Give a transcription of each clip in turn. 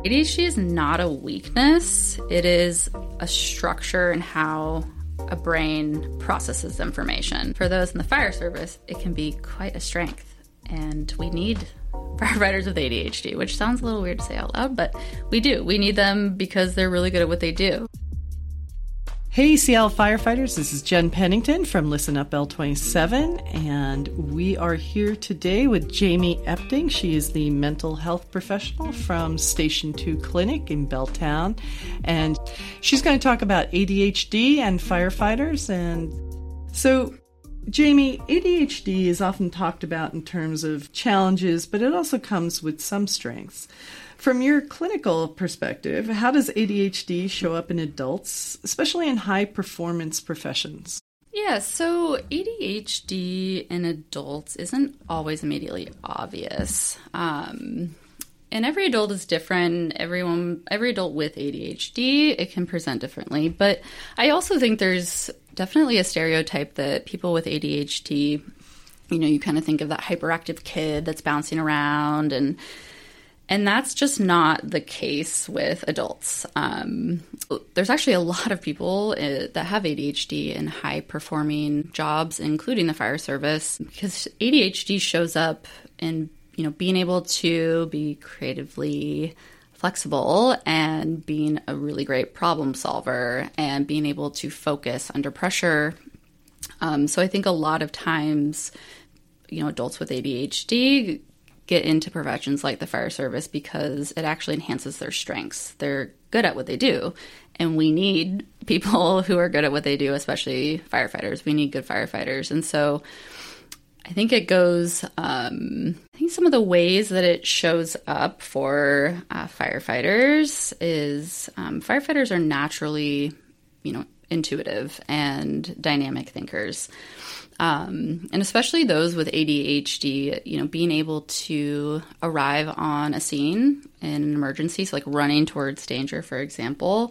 ADHD is not a weakness. It is a structure in how a brain processes information. For those in the fire service, it can be quite a strength. And we need firefighters with ADHD, which sounds a little weird to say out loud, but we do. We need them because they're really good at what they do. Hey, Seattle firefighters, this is Jen Pennington from Listen Up L27, and we are here today with Jamie Epting. She is the mental health professional from Station 2 Clinic in Belltown, and she's going to talk about ADHD and firefighters. And so, Jamie, ADHD is often talked about in terms of challenges, but it also comes with some strengths. From your clinical perspective, how does ADHD show up in adults, especially in high-performance professions? Yeah, so ADHD in adults isn't always immediately obvious. And every adult is different. Every adult with ADHD, it can present differently. But I also think there's definitely a stereotype that people with ADHD, you kind of think of that hyperactive kid that's bouncing around, and that's just not the case with adults. There's actually a lot of people that have ADHD in high-performing jobs, including the fire service, because ADHD shows up in, being able to be creatively flexible and being a really great problem solver and being able to focus under pressure. So I think a lot of times, adults with ADHD get into professions like the fire service because it actually enhances their strengths. They're good at what they do, and we need people who are good at what they do, especially firefighters. We need good firefighters. And so I think it goes, I think some of the ways that it shows up for firefighters is firefighters are naturally, intuitive and dynamic thinkers. And especially those with ADHD, being able to arrive on a scene in an emergency, so like running towards danger, for example.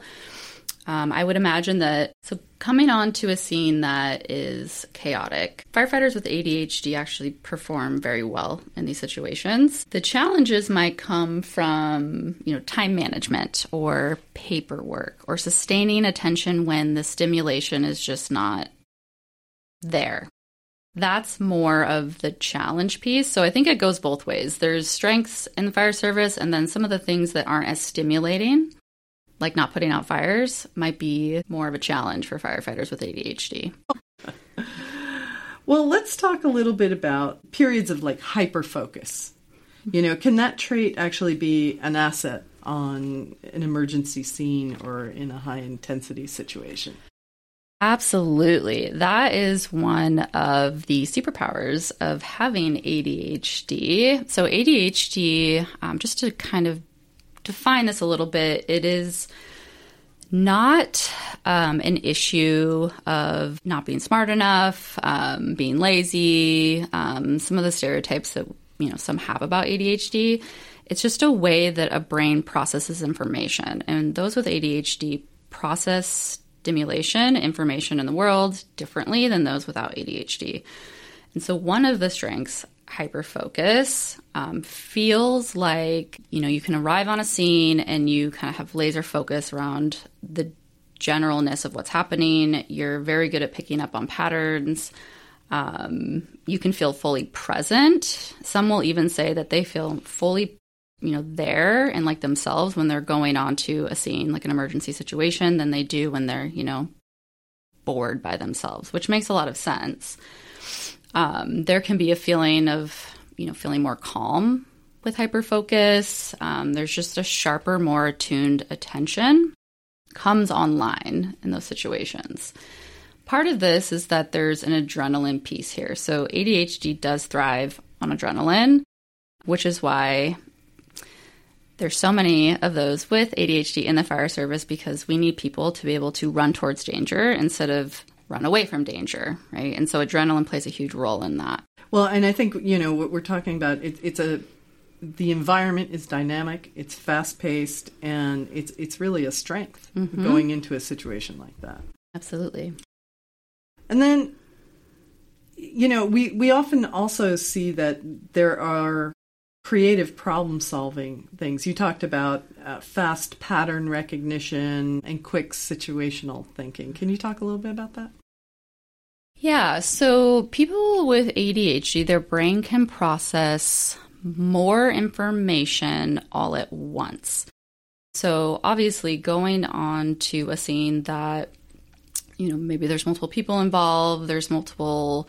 I would imagine that, so coming onto a scene that is chaotic, firefighters with ADHD actually perform very well in these situations. The challenges might come from, time management or paperwork or sustaining attention when the stimulation is just not there. That's more of the challenge piece. So I think it goes both ways. There's strengths in the fire service, and then some of the things that aren't as stimulating, like not putting out fires, might be more of a challenge for firefighters with ADHD. Well, let's talk a little bit about periods of hyper-focus. Can that trait actually be an asset on an emergency scene or in a high-intensity situation? Absolutely. That is one of the superpowers of having ADHD. So ADHD, just to kind of define this a little bit, it is not an issue of not being smart enough, being lazy, some of the stereotypes that some have about ADHD. It's just a way that a brain processes information. And those with ADHD process stimulation, information in the world differently than those without ADHD. And so one of the strengths, hyperfocus, feels like, you can arrive on a scene and you kind of have laser focus around the generalness of what's happening. You're very good at picking up on patterns. You can feel fully present. Some will even say that they feel fully there and like themselves when they're going on to a scene, like an emergency situation, than they do when they're, bored by themselves, which makes a lot of sense. There can be a feeling of, feeling more calm with hyperfocus. There's just a sharper, more attuned attention comes online in those situations. Part of this is that there's an adrenaline piece here. So ADHD does thrive on adrenaline, which is why there's so many of those with ADHD in the fire service, because we need people to be able to run towards danger instead of run away from danger, right? And so adrenaline plays a huge role in that. Well, and I think, what we're talking about, the environment is dynamic, it's fast-paced, and it's really a strength going into a situation like that. Absolutely. And then, we often also see that there are creative problem-solving things. You talked about fast pattern recognition and quick situational thinking. Can you talk a little bit about that? Yeah, so people with ADHD, their brain can process more information all at once. So obviously going on to a scene that, maybe there's multiple people involved, there's multiple,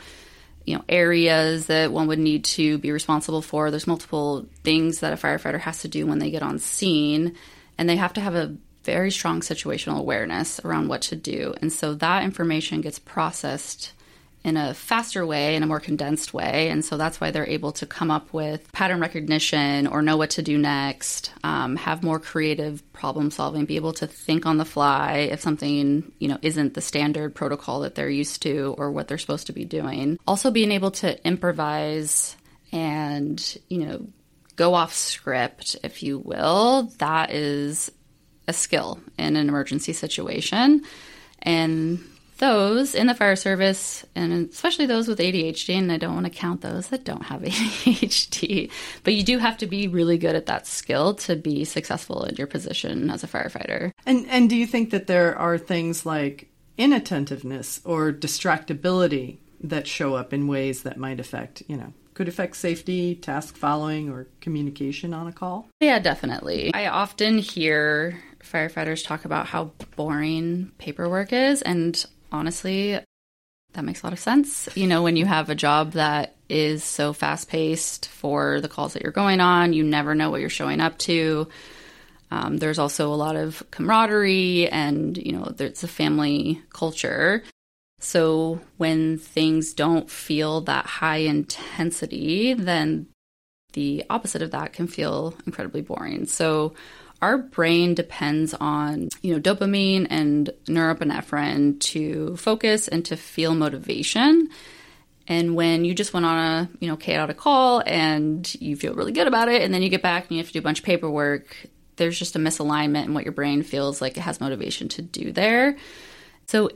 areas that one would need to be responsible for, there's multiple things that a firefighter has to do when they get on scene, and they have to have a very strong situational awareness around what to do. And so that information gets processed in a faster way, in a more condensed way. And so that's why they're able to come up with pattern recognition or know what to do next, have more creative problem solving, be able to think on the fly if something, isn't the standard protocol that they're used to or what they're supposed to be doing. Also being able to improvise and, go off script, if you will, that is a skill in an emergency situation. And those in the fire service, and especially those with ADHD, and I don't want to count those that don't have ADHD, but you do have to be really good at that skill to be successful in your position as a firefighter. And do you think that there are things like inattentiveness or distractibility that show up in ways that might affect, could affect safety, task following, or communication on a call? Yeah, definitely. I often hear firefighters talk about how boring paperwork is, and honestly, that makes a lot of sense. When you have a job that is so fast-paced for the calls that you're going on, you never know what you're showing up to. There's also a lot of camaraderie and, there's a family culture. So when things don't feel that high intensity, then the opposite of that can feel incredibly boring. So our brain depends on, dopamine and norepinephrine to focus and to feel motivation. And when you just went on a, chaotic call and you feel really good about it, and then you get back and you have to do a bunch of paperwork, there's just a misalignment in what your brain feels like it has motivation to do there. So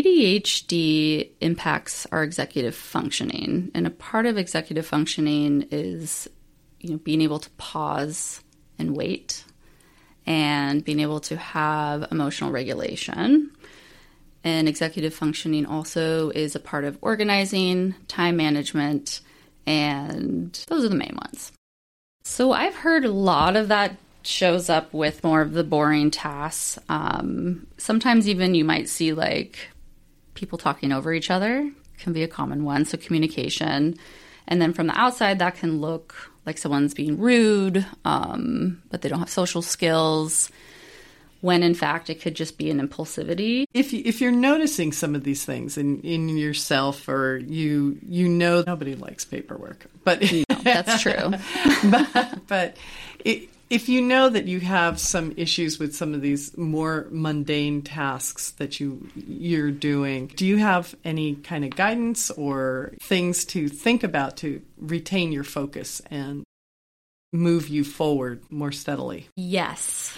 ADHD impacts our executive functioning. And a part of executive functioning is, being able to pause and wait, and being able to have emotional regulation. And executive functioning also is a part of organizing, time management, and those are the main ones. So I've heard a lot of that shows up with more of the boring tasks. Sometimes even you might see people talking over each other can be a common one. So communication. And then from the outside, that can look like someone's being rude, but they don't have social skills, when in fact it could just be an impulsivity. If you're noticing some of these things in yourself, or nobody likes paperwork, but no, that's true. but if you know that you have some issues with some of these more mundane tasks that you're doing, do you have any kind of guidance or things to think about to retain your focus and move you forward more steadily? Yes.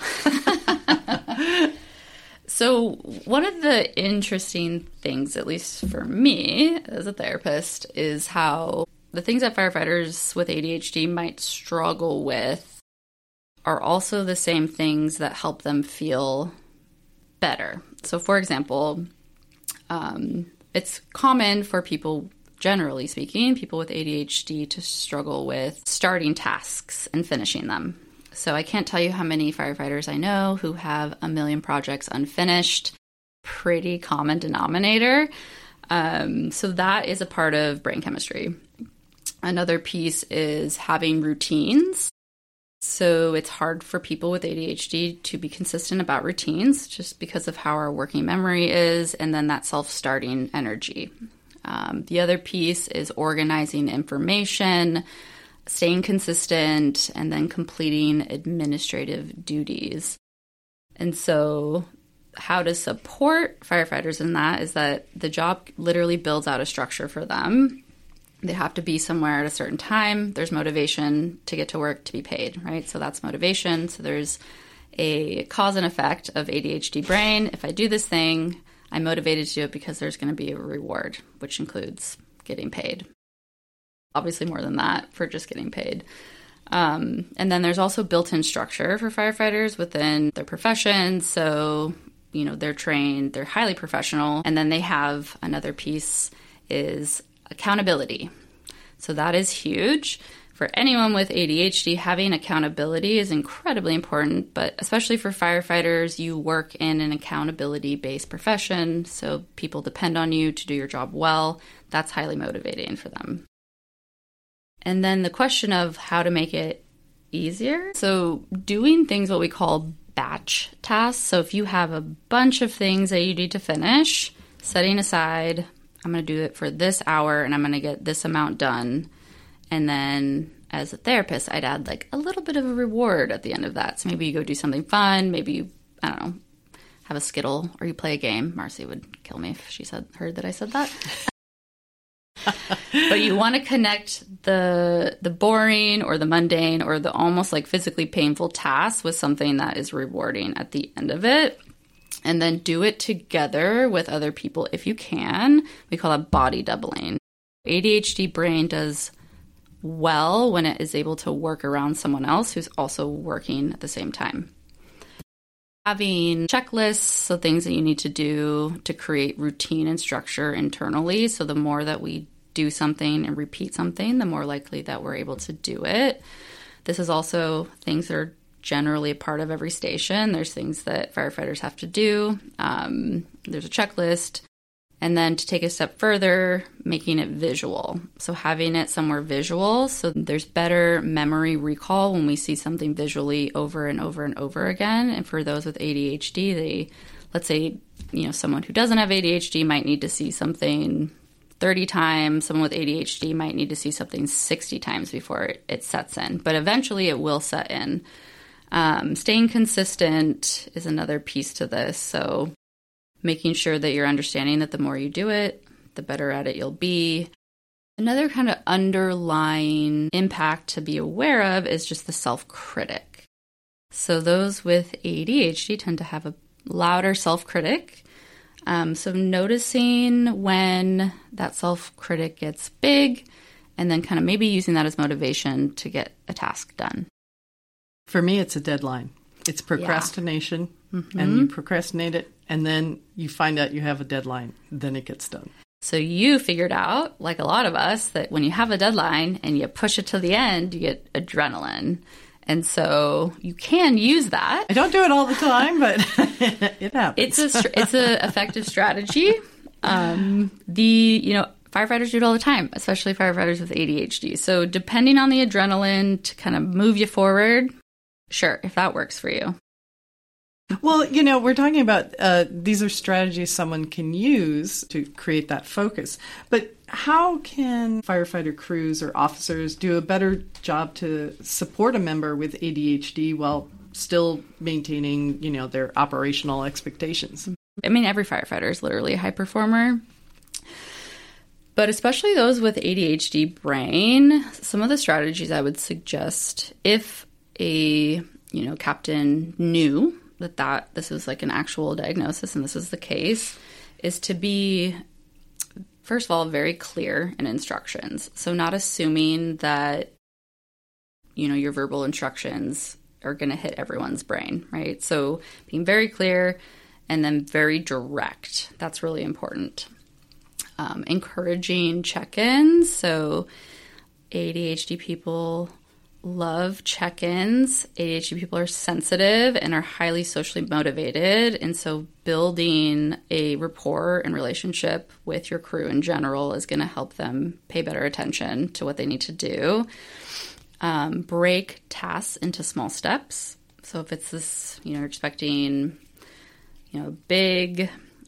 So one of the interesting things, at least for me as a therapist, is how the things that firefighters with ADHD might struggle with are also the same things that help them feel better. So for example, it's common for people, generally speaking, people with ADHD to struggle with starting tasks and finishing them. So I can't tell you how many firefighters I know who have a million projects unfinished. Pretty common denominator. So that is a part of brain chemistry. Another piece is having routines. So it's hard for people with ADHD to be consistent about routines just because of how our working memory is, and then that self-starting energy. The other piece is organizing information, staying consistent, and then completing administrative duties. And so how to support firefighters in that is that the job literally builds out a structure for them. They have to be somewhere at a certain time. There's motivation to get to work to be paid, right? So that's motivation. So there's a cause and effect of ADHD brain. If I do this thing, I'm motivated to do it because there's going to be a reward, which includes getting paid. Obviously more than that for just getting paid. And then there's also built-in structure for firefighters within their profession. So, they're trained, they're highly professional. And then they have another piece is accountability. So that is huge. For anyone with ADHD, having accountability is incredibly important, but especially for firefighters, you work in an accountability-based profession, so people depend on you to do your job well. That's highly motivating for them. And then the question of how to make it easier. So doing things what we call batch tasks. So if you have a bunch of things that you need to finish, setting aside, I'm going to do it for this hour and I'm going to get this amount done. And then as a therapist, I'd add like a little bit of a reward at the end of that. So maybe you go do something fun. Maybe you, I don't know, have a Skittle or you play a game. Marcy would kill me if she heard that I said that. But you want to connect the boring or the mundane or the almost like physically painful task with something that is rewarding at the end of it. And then do it together with other people if you can. We call that body doubling. ADHD brain does well when it is able to work around someone else who's also working at the same time. Having checklists, so things that you need to do to create routine and structure internally. So the more that we do something and repeat something, the more likely that we're able to do it. This is also things that are generally a part of every station. There's things that firefighters have to do. There's a checklist. And then to take a step further, making it visual. So having it somewhere visual, so there's better memory recall when we see something visually over and over and over again. And for those with ADHD, let's say, someone who doesn't have ADHD might need to see something 30 times. Someone with ADHD might need to see something 60 times before it sets in. But eventually it will set in. Staying consistent is another piece to this. So making sure that you're understanding that the more you do it, the better at it you'll be. Another kind of underlying impact to be aware of is just the self-critic. So those with ADHD tend to have a louder self-critic. So noticing when that self-critic gets big and then kind of maybe using that as motivation to get a task done. For me, it's a deadline. It's procrastination, and you procrastinate it, and then you find out you have a deadline. Then it gets done. So you figured out, like a lot of us, that when you have a deadline and you push it to the end, you get adrenaline. And so you can use that. I don't do it all the time, but it happens. It's a effective strategy. Firefighters do it all the time, especially firefighters with ADHD. So depending on the adrenaline to kind of move you forward, sure, if that works for you. Well, we're talking about these are strategies someone can use to create that focus. But how can firefighter crews or officers do a better job to support a member with ADHD while still maintaining, their operational expectations? I mean, every firefighter is literally a high performer. But especially those with ADHD brain, some of the strategies I would suggest if a, captain knew that this was like an actual diagnosis and this is the case, is to be, first of all, very clear in instructions. So not assuming that, your verbal instructions are going to hit everyone's brain, right? So being very clear and then very direct. That's really important. Encouraging check-ins. So ADHD people love check-ins. ADHD people are sensitive and are highly socially motivated. And so building a rapport and relationship with your crew in general is going to help them pay better attention to what they need to do. Break tasks into small steps. So if it's this, you're expecting, big,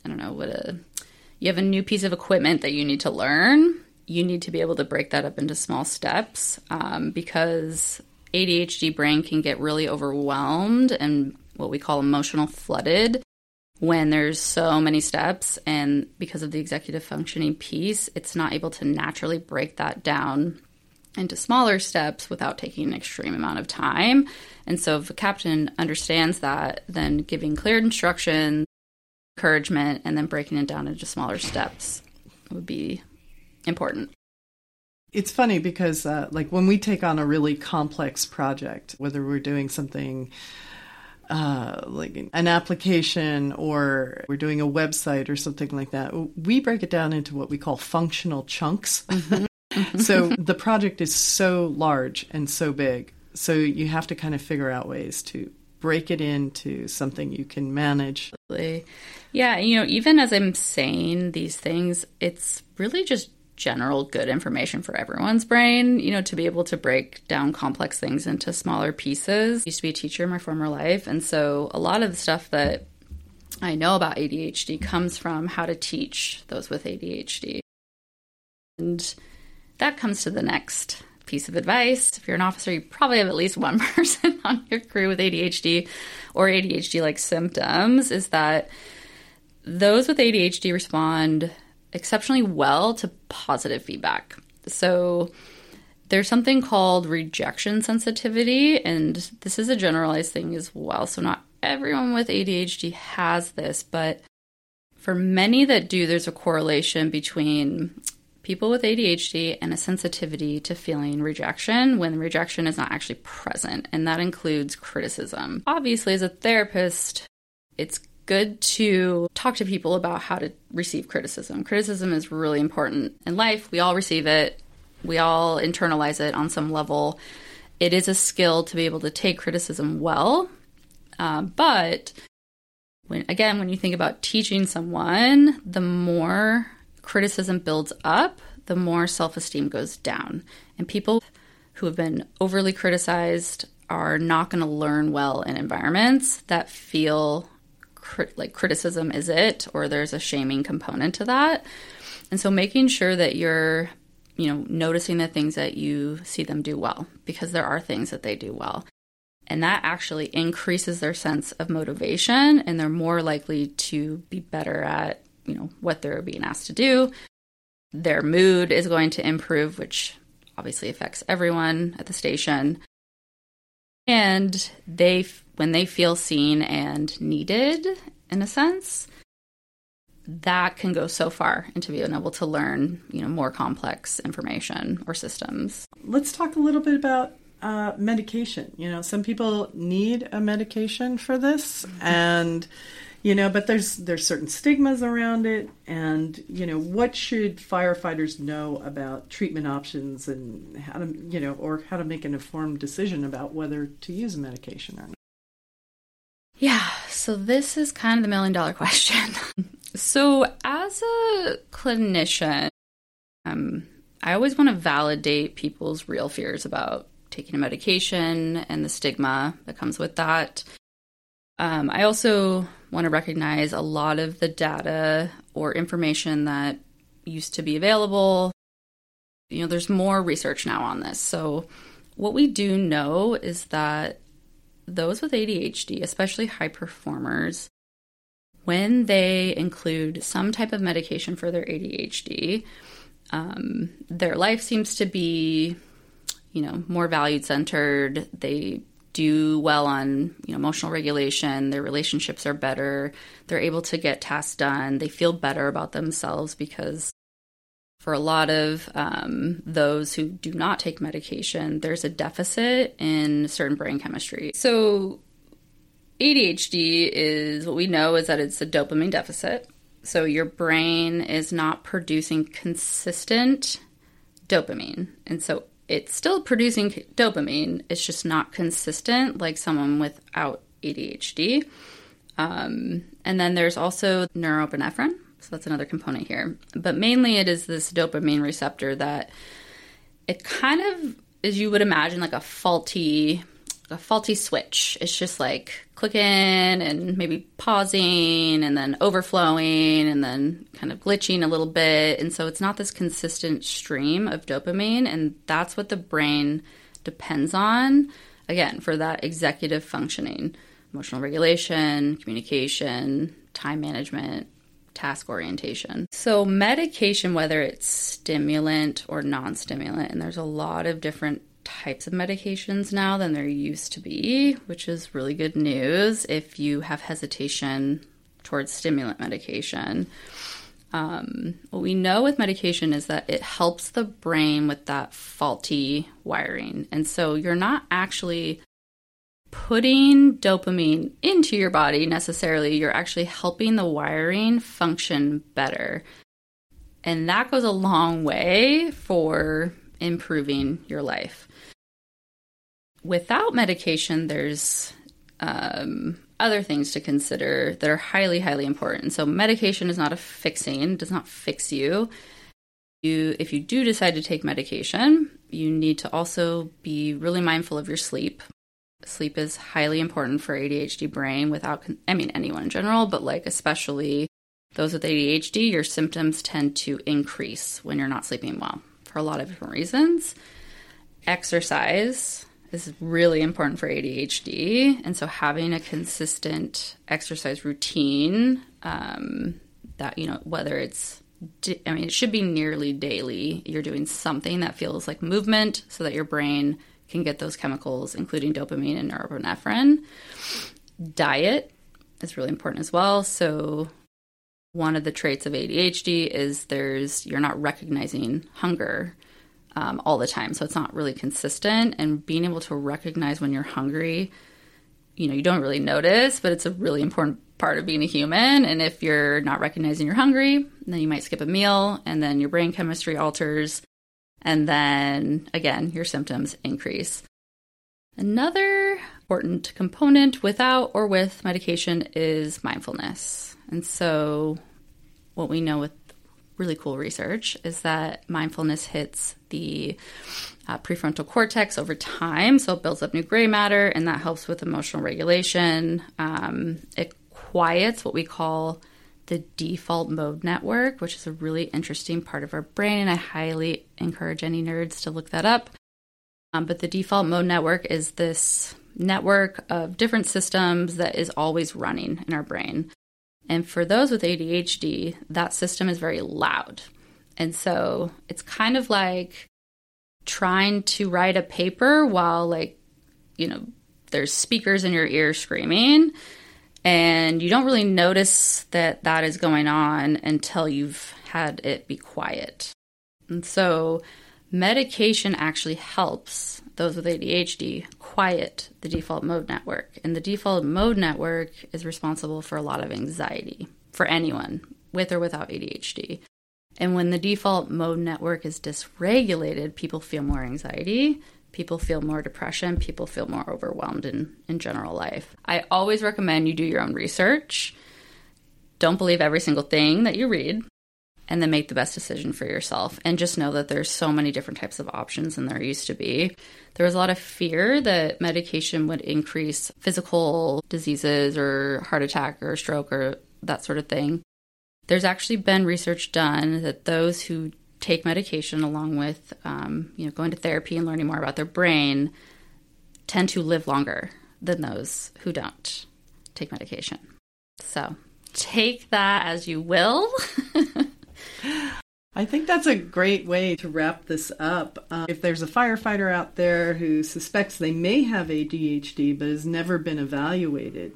you have a new piece of equipment that you need to learn, you need to be able to break that up into small steps because ADHD brain can get really overwhelmed and what we call emotional flooded when there's so many steps. And because of the executive functioning piece, it's not able to naturally break that down into smaller steps without taking an extreme amount of time. And so if a captain understands that, then giving clear instructions, encouragement, and then breaking it down into smaller steps would be important. It's funny because like when we take on a really complex project, whether we're doing something like an application or we're doing a website or something like that, we break it down into what we call functional chunks. So the project is so large and so big. So you have to kind of figure out ways to break it into something you can manage. Yeah, even as I'm saying these things, it's really just general good information for everyone's brain, to be able to break down complex things into smaller pieces. I used to be a teacher in my former life, and so a lot of the stuff that I know about ADHD comes from how to teach those with ADHD. And that comes to the next piece of advice. If you're an officer, you probably have at least one person on your crew with ADHD or ADHD-like symptoms, is that those with ADHD respond exceptionally well to positive feedback. So there's something called rejection sensitivity, and this is a generalized thing as well. So not everyone with ADHD has this, but for many that do, there's a correlation between people with ADHD and a sensitivity to feeling rejection when rejection is not actually present, and that includes criticism. Obviously, as a therapist, it's good to talk to people about how to receive criticism. Criticism is really important in life. We all receive it. We all internalize it on some level. It is a skill to be able to take criticism well. But when you think about teaching someone, the more criticism builds up, the more self-esteem goes down. And people who have been overly criticized are not going to learn well in environments that feel like criticism is it, or there's a shaming component to that. And so making sure that you're, noticing the things that you see them do well, because there are things that they do well. And that actually increases their sense of motivation, and they're more likely to be better at, what they're being asked to do. Their mood is going to improve, which obviously affects everyone at the station. And when they feel seen and needed, in a sense, that can go so far into being able to learn, more complex information or systems. Let's talk a little bit about medication. Some people need a medication for this, and but there's certain stigmas around it, and what should firefighters know about treatment options and how to or how to make an informed decision about whether to use a medication or not? Yeah, so this is kind of the $1,000,000 question. So as a clinician, I always want to validate people's real fears about taking a medication and the stigma that comes with that. I also want to recognize a lot of the data or information that used to be available. There's more research now on this. So what we do know is that those with ADHD, especially high performers, when they include some type of medication for their ADHD, their life seems to be, more valued-centered. They do well on emotional regulation. Their relationships are better. They're able to get tasks done. They feel better about themselves because for a lot of those who do not take medication, there's a deficit in certain brain chemistry. So ADHD is, what we know is that it's a dopamine deficit. So your brain is not producing consistent dopamine. And so it's still producing dopamine. It's just not consistent like someone without ADHD. And then there's also norepinephrine. So that's another component here. But mainly it is this dopamine receptor that it kind of, as you would imagine, like a faulty switch. It's just like clicking and maybe pausing and then overflowing and then kind of glitching a little bit. And so it's not this consistent stream of dopamine. And that's what the brain depends on, again, for that executive functioning, emotional regulation, communication, time management, task orientation. So medication, whether it's stimulant or non-stimulant, and there's a lot of different types of medications now than there used to be, which is really good news if you have hesitation towards stimulant medication. What we know with medication is that it helps the brain with that faulty wiring. And so you're not actually putting dopamine into your body necessarily. You're actually helping the wiring function better. And that goes a long way for improving your life. Without medication, there's other things to consider that are highly, highly important. So medication is not a fixing, does not fix you. If you do decide to take medication, you need to also be really mindful of your sleep. Sleep is highly important for ADHD brain anyone in general, but like especially those with ADHD, your symptoms tend to increase when you're not sleeping well for a lot of different reasons. Exercise is really important for ADHD. And so having a consistent exercise routine that, whether it should be nearly daily. You're doing something that feels like movement so that your brain can get those chemicals, including dopamine and norepinephrine. Diet is really important as well. So one of the traits of ADHD is you're not recognizing hunger all the time. So it's not really consistent, and being able to recognize when you're hungry, you don't really notice, but it's a really important part of being a human. And if you're not recognizing you're hungry, then you might skip a meal, and then your brain chemistry alters. And then again, your symptoms increase. Another important component without or with medication is mindfulness. And so what we know with really cool research is that mindfulness hits the prefrontal cortex over time. So it builds up new gray matter, and that helps with emotional regulation. It quiets what we call the default mode network, which is a really interesting part of our brain. And I highly encourage any nerds to look that up. But the default mode network is this network of different systems that is always running in our brain. And for those with ADHD, that system is very loud. And so it's kind of like trying to write a paper while there's speakers in your ear screaming, and you don't really notice that is going on until you've had it be quiet. And so medication actually helps those with ADHD quiet the default mode network. And the default mode network is responsible for a lot of anxiety for anyone with or without ADHD. And when the default mode network is dysregulated, people feel more anxiety, people feel more depression, people feel more overwhelmed in general life. I always recommend you do your own research. Don't believe every single thing that you read, and then make the best decision for yourself. And just know that there's so many different types of options than there used to be. There was a lot of fear that medication would increase physical diseases or heart attack or stroke or that sort of thing. There's actually been research done that those who take medication along with going to therapy and learning more about their brain tend to live longer than those who don't take medication. So take that as you will. I think that's a great way to wrap this up. If there's a firefighter out there who suspects they may have ADHD but has never been evaluated,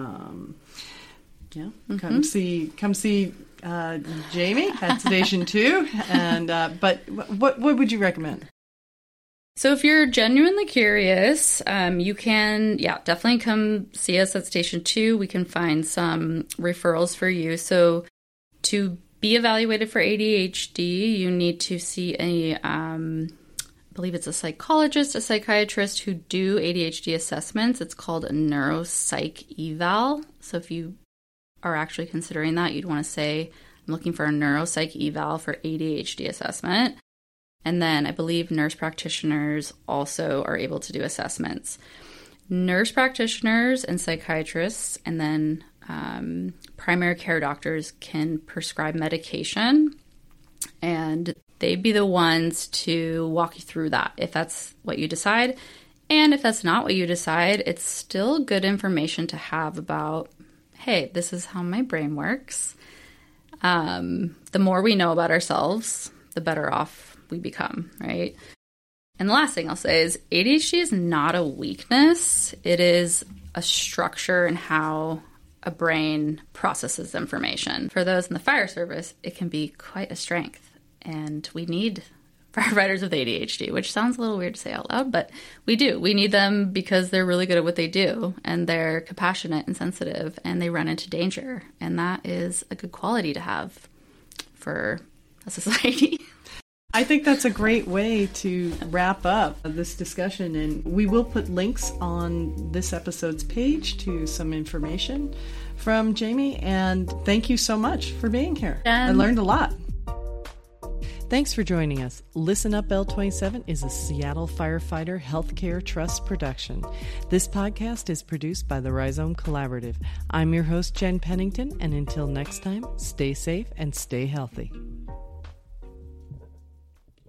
come see Jamie at Sedation 2. And but what would you recommend? So if you're genuinely curious, you can, definitely come see us at Station 2. We can find some referrals for you. So to be evaluated for ADHD, you need to see I believe it's a psychologist, a psychiatrist who do ADHD assessments. It's called a neuropsych eval. So if you are actually considering that, you'd want to say, I'm looking for a neuropsych eval for ADHD assessment. And then I believe nurse practitioners also are able to do assessments. Nurse practitioners and psychiatrists and then primary care doctors can prescribe medication, and they'd be the ones to walk you through that if that's what you decide. And if that's not what you decide, it's still good information to have about, hey, this is how my brain works. The more we know about ourselves, the better off we become, right? And the last thing I'll say is ADHD is not a weakness. It is a structure in how a brain processes information. For those in the fire service, it can be quite a strength. And we need firefighters with ADHD, which sounds a little weird to say out loud, but we do. We need them because they're really good at what they do, and they're compassionate and sensitive, and they run into danger. And that is a good quality to have for a society. I think that's a great way to wrap up this discussion, and we will put links on this episode's page to some information from Jamie, and thank you so much for being here. I learned a lot. Thanks for joining us. Listen Up L27 is a Seattle Firefighter Healthcare Trust production. This podcast is produced by the Rhizome Collaborative. I'm your host, Jen Pennington, and until next time, stay safe and stay healthy.